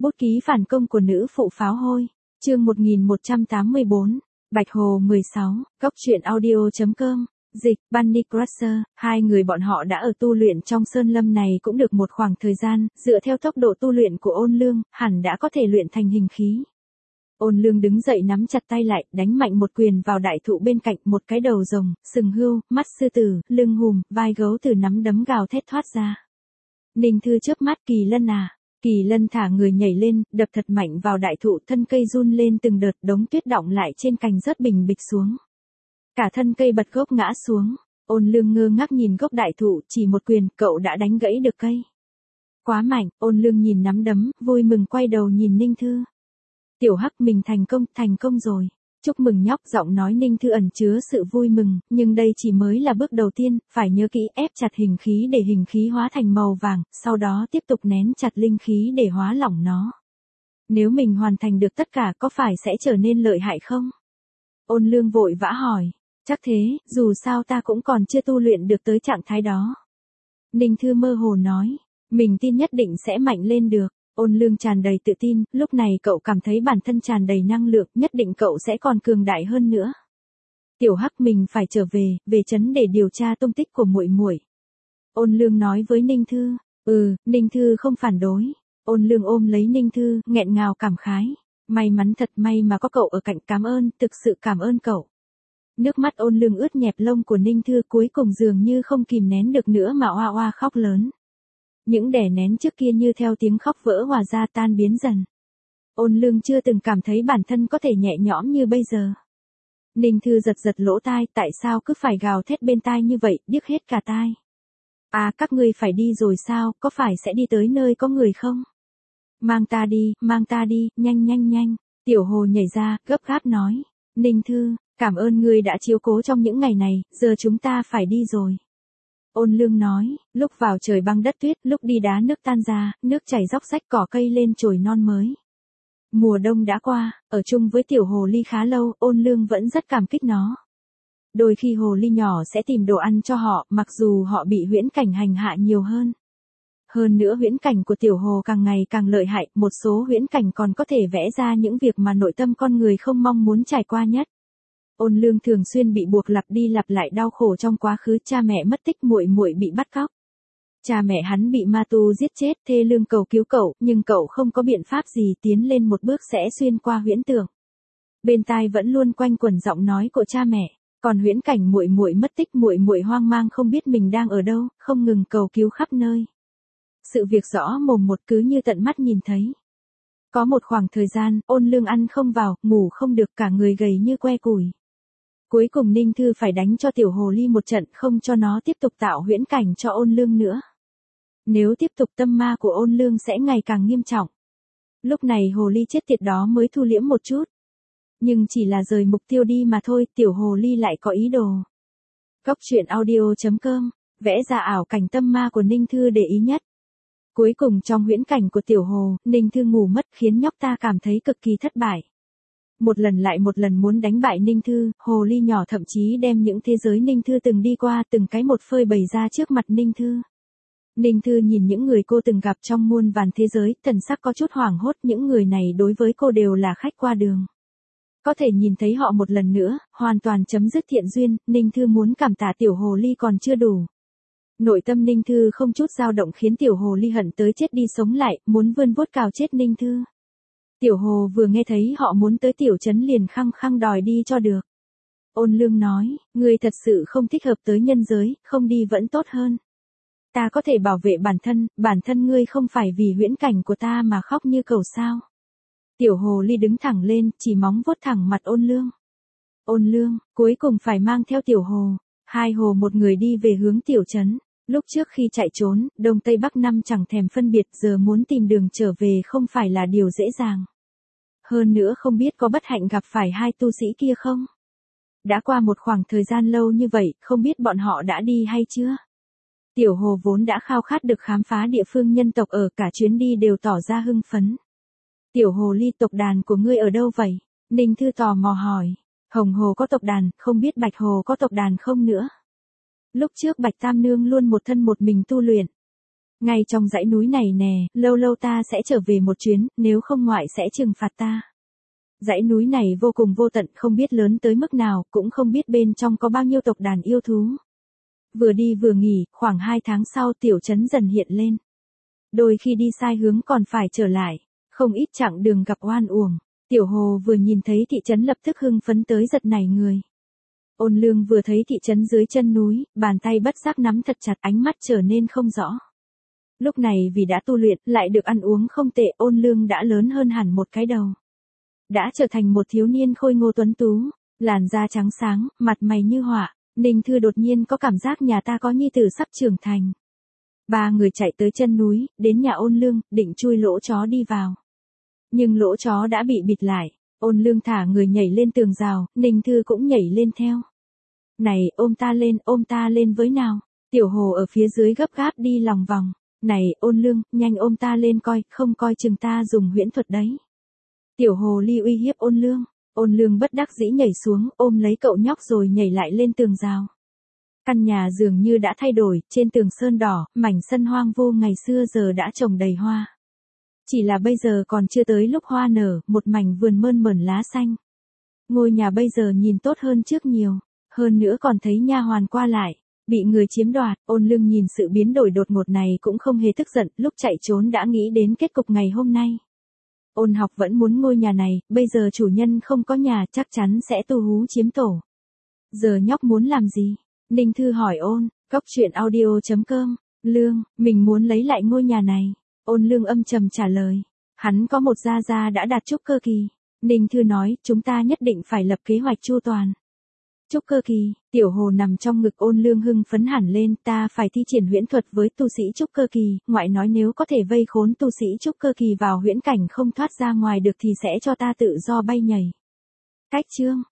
Bút ký phản công của nữ phụ pháo hôi. Chương 1184. Bạch Hồ 16. Góc truyện audio.com. Dịch, Bunny Crusher. Hai người bọn họ đã ở tu luyện trong sơn lâm này cũng được một khoảng thời gian, dựa theo tốc độ tu luyện của Ôn Lương, hẳn đã có thể luyện thành hình khí. Ôn Lương đứng dậy nắm chặt tay lại, đánh mạnh một quyền vào đại thụ bên cạnh, một cái đầu rồng, sừng hươu, mắt sư tử, lưng hùm, vai gấu từ nắm đấm gào thét thoát ra. Ninh Thư chớp mắt, Kỳ Lân à. Kỳ Lân thả người nhảy lên, đập thật mạnh vào đại thụ, thân cây run lên từng đợt, đống tuyết đọng lại trên cành rớt bình bịch xuống. Cả thân cây bật gốc ngã xuống. Ôn Lương ngơ ngác nhìn gốc đại thụ, chỉ một quyền, cậu đã đánh gãy được cây. Quá mạnh. Ôn Lương nhìn nắm đấm, vui mừng quay đầu nhìn Ninh Thư. Tiểu Hắc, mình thành công rồi. Chúc mừng nhóc. Giọng nói Ninh Thư ẩn chứa sự vui mừng, nhưng đây chỉ mới là bước đầu tiên, phải nhớ kỹ, ép chặt hình khí để hình khí hóa thành màu vàng, sau đó tiếp tục nén chặt linh khí để hóa lỏng nó. Nếu mình hoàn thành được tất cả có phải sẽ trở nên lợi hại không? Ôn Lương vội vã hỏi. Chắc thế, dù sao ta cũng còn chưa tu luyện được tới trạng thái đó. Ninh Thư mơ hồ nói, mình tin nhất định sẽ mạnh lên được. Ôn Lương tràn đầy tự tin, lúc này cậu cảm thấy bản thân tràn đầy năng lượng, nhất định cậu sẽ còn cường đại hơn nữa. Tiểu Hắc, mình phải trở về trấn để điều tra tung tích của muội muội. Ôn Lương nói với Ninh Thư. Ninh Thư không phản đối. Ôn Lương ôm lấy Ninh Thư, nghẹn ngào cảm khái. May mắn thật, may mà có cậu ở cạnh, cảm ơn, thực sự cảm ơn cậu. Nước mắt Ôn Lương ướt nhẹp lông của Ninh Thư, cuối cùng dường như không kìm nén được nữa mà oa oa khóc lớn. Những đè nén trước kia như theo tiếng khóc vỡ hòa ra, tan biến dần. Ôn Lương chưa từng cảm thấy bản thân có thể nhẹ nhõm như bây giờ. Ninh Thư giật giật lỗ tai, tại sao cứ phải gào thét bên tai như vậy, điếc hết cả tai. À, các ngươi phải đi rồi sao, có phải sẽ đi tới nơi có người không? Mang ta đi, nhanh. Tiểu Hồ nhảy ra, gấp gáp nói. Ninh Thư, cảm ơn ngươi đã chiếu cố trong những ngày này, giờ chúng ta phải đi rồi. Ôn Lương nói, lúc vào trời băng đất tuyết, lúc đi đá nước tan ra, nước chảy róc rách, cỏ cây lên chồi non mới. Mùa đông đã qua, ở chung với tiểu hồ ly khá lâu, Ôn Lương vẫn rất cảm kích nó. Đôi khi hồ ly nhỏ sẽ tìm đồ ăn cho họ, mặc dù họ bị huyễn cảnh hành hạ nhiều hơn. Hơn nữa huyễn cảnh của tiểu hồ càng ngày càng lợi hại, một số huyễn cảnh còn có thể vẽ ra những việc mà nội tâm con người không mong muốn trải qua nhất. Ôn Lương thường xuyên bị buộc lặp đi lặp lại đau khổ trong quá khứ, cha mẹ mất tích, muội muội bị bắt cóc. Cha mẹ hắn bị ma tu giết chết, thê lương cầu cứu cậu, nhưng cậu không có biện pháp gì, tiến lên một bước sẽ xuyên qua huyễn tưởng. Bên tai vẫn luôn quanh quẩn giọng nói của cha mẹ, còn huyễn cảnh muội muội mất tích, muội muội hoang mang không biết mình đang ở đâu, không ngừng cầu cứu khắp nơi. Sự việc rõ mồm một, cứ như tận mắt nhìn thấy. Có một khoảng thời gian, Ôn Lương ăn không vào, ngủ không được, cả người gầy như que củi. Cuối cùng Ninh Thư phải đánh cho tiểu hồ ly một trận, không cho nó tiếp tục tạo huyễn cảnh cho Ôn Lương nữa. Nếu tiếp tục tâm ma của Ôn Lương sẽ ngày càng nghiêm trọng. Lúc này hồ ly chết tiệt đó mới thu liễm một chút. Nhưng chỉ là rời mục tiêu đi mà thôi, tiểu hồ ly lại có ý đồ. Góc truyện audio.com. Vẽ ra ảo cảnh tâm ma của Ninh Thư để ý nhất. Cuối cùng trong huyễn cảnh của tiểu hồ, Ninh Thư ngủ mất khiến nhóc ta cảm thấy cực kỳ thất bại. Một lần lại một lần muốn đánh bại Ninh Thư, hồ ly nhỏ thậm chí đem những thế giới Ninh Thư từng đi qua từng cái một phơi bày ra trước mặt Ninh Thư. Ninh Thư nhìn những người cô từng gặp trong muôn vàn thế giới, thần sắc có chút hoảng hốt, những người này đối với cô đều là khách qua đường. Có thể nhìn thấy họ một lần nữa, hoàn toàn chấm dứt thiện duyên, Ninh Thư muốn cảm tạ tiểu hồ ly còn chưa đủ. Nội tâm Ninh Thư không chút dao động khiến tiểu hồ ly hận tới chết đi sống lại, muốn vươn vuốt cào chết Ninh Thư. Tiểu hồ vừa nghe thấy họ muốn tới tiểu trấn liền khăng khăng đòi đi cho được. Ôn Lương nói, ngươi thật sự không thích hợp tới nhân giới, không đi vẫn tốt hơn. Ta có thể bảo vệ bản thân ngươi không phải vì huyễn cảnh của ta mà khóc như cầu sao. Tiểu hồ ly đứng thẳng lên, chỉ móng vuốt thẳng mặt Ôn Lương. Ôn Lương, cuối cùng phải mang theo tiểu hồ. Hai hồ một người đi về hướng tiểu trấn. Lúc trước khi chạy trốn, Đông Tây Bắc Nam chẳng thèm phân biệt, giờ muốn tìm đường trở về không phải là điều dễ dàng. Hơn nữa không biết có bất hạnh gặp phải hai tu sĩ kia không? Đã qua một khoảng thời gian lâu như vậy, không biết bọn họ đã đi hay chưa? Tiểu hồ vốn đã khao khát được khám phá địa phương nhân tộc, ở cả chuyến đi đều tỏ ra hưng phấn. Tiểu hồ ly, tộc đàn của ngươi ở đâu vậy? Ninh Thư tò mò hỏi. Hồng hồ có tộc đàn, không biết Bạch hồ có tộc đàn không nữa? Lúc trước Bạch Tam Nương luôn một thân một mình tu luyện. Ngay trong dãy núi này nè, lâu lâu ta sẽ trở về một chuyến, nếu không ngoại sẽ trừng phạt ta. Dãy núi này vô cùng vô tận, không biết lớn tới mức nào, cũng không biết bên trong có bao nhiêu tộc đàn yêu thú. Vừa đi vừa nghỉ, khoảng 2 tháng sau tiểu trấn dần hiện lên. Đôi khi đi sai hướng còn phải trở lại, không ít chặng đường gặp oan uổng. Tiểu Hồ vừa nhìn thấy thị trấn lập tức hưng phấn tới giật nảy người. Ôn Lương vừa thấy thị trấn dưới chân núi, bàn tay bất giác nắm thật chặt, ánh mắt trở nên không rõ. Lúc này vì đã tu luyện, lại được ăn uống không tệ, Ôn Lương đã lớn hơn hẳn một cái đầu. Đã trở thành một thiếu niên khôi ngô tuấn tú, làn da trắng sáng, mặt mày như họa. Ninh Thư đột nhiên có cảm giác nhà ta có nhi tử sắp trưởng thành. 3 người chạy tới chân núi, đến nhà Ôn Lương, định chui lỗ chó đi vào. Nhưng lỗ chó đã bị bịt lại, Ôn Lương thả người nhảy lên tường rào, Ninh Thư cũng nhảy lên theo. Này, ôm ta lên với nào. Tiểu Hồ ở phía dưới gấp gáp đi lòng vòng. Này, Ôn Lương, nhanh ôm ta lên coi, không coi chừng ta dùng huyễn thuật đấy. Tiểu Hồ ly uy hiếp Ôn Lương. Ôn Lương bất đắc dĩ nhảy xuống, ôm lấy cậu nhóc rồi nhảy lại lên tường rào. Căn nhà dường như đã thay đổi, trên tường sơn đỏ, mảnh sân hoang vu ngày xưa giờ đã trồng đầy hoa. Chỉ là bây giờ còn chưa tới lúc hoa nở, một mảnh vườn mơn mởn lá xanh. Ngôi nhà bây giờ nhìn tốt hơn trước nhiều, hơn nữa còn thấy nha hoàn qua lại, bị người chiếm đoạt. Ôn Lương nhìn sự biến đổi đột ngột này cũng không hề tức giận, lúc chạy trốn đã nghĩ đến kết cục ngày hôm nay. Ôn Học vẫn muốn ngôi nhà này, bây giờ chủ nhân không có nhà chắc chắn sẽ tu hú chiếm tổ. Giờ nhóc muốn làm gì? Ninh Thư hỏi Ôn, goctruyện.audio.com, Lương, mình muốn lấy lại ngôi nhà này. Ôn Lương âm trầm trả lời, hắn có một gia gia đã đạt trúc cơ kỳ. Ninh Thư nói, chúng ta nhất định phải lập kế hoạch chu toàn. Trúc cơ kỳ, Tiểu Hồ nằm trong ngực Ôn Lương hưng phấn hẳn lên, ta phải thi triển huyễn thuật với tu sĩ trúc cơ kỳ, ngoại nói nếu có thể vây khốn tu sĩ trúc cơ kỳ vào huyễn cảnh không thoát ra ngoài được thì sẽ cho ta tự do bay nhảy. Cách chương